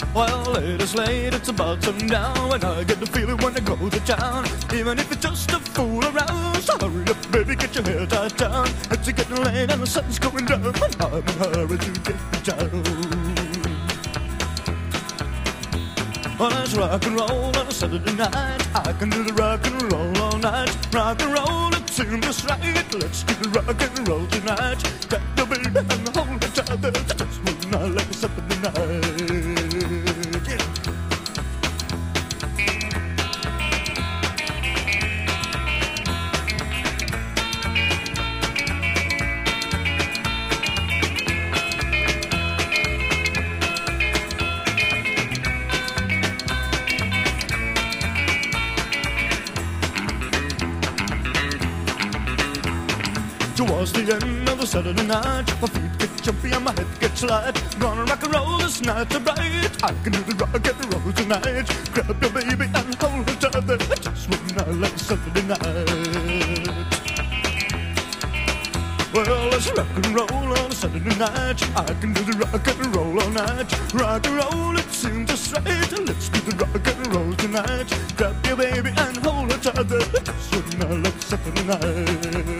Well, it is late, it's about sundown, and I get the feeling when I go to town. Even if it's just a fool around, so hurry up, baby, get your hair tied down. It's getting late and the sun's going down, and I'm in a hurry to get to town. Well, let's rock and roll on a Saturday night. I can do the rock and roll all night. Rock and roll, it seems just right. Let's do the rock and roll tonight. Got the baby and hold each other. Just one night like a Saturday night. Yeah. Towards the end of the Saturday night, my feet get jumpy and my head gets light. Gonna rock and roll this night so bright. I can do the rock and roll tonight. Grab your baby and hold her together. Just one night like a Saturday night. Well, let's rock and roll on a Saturday night. I can do the rock and roll all night. Rock and roll, it seems just right. Let's do the rock and roll tonight. Grab your baby and hold her together. Just one night like a Saturday night.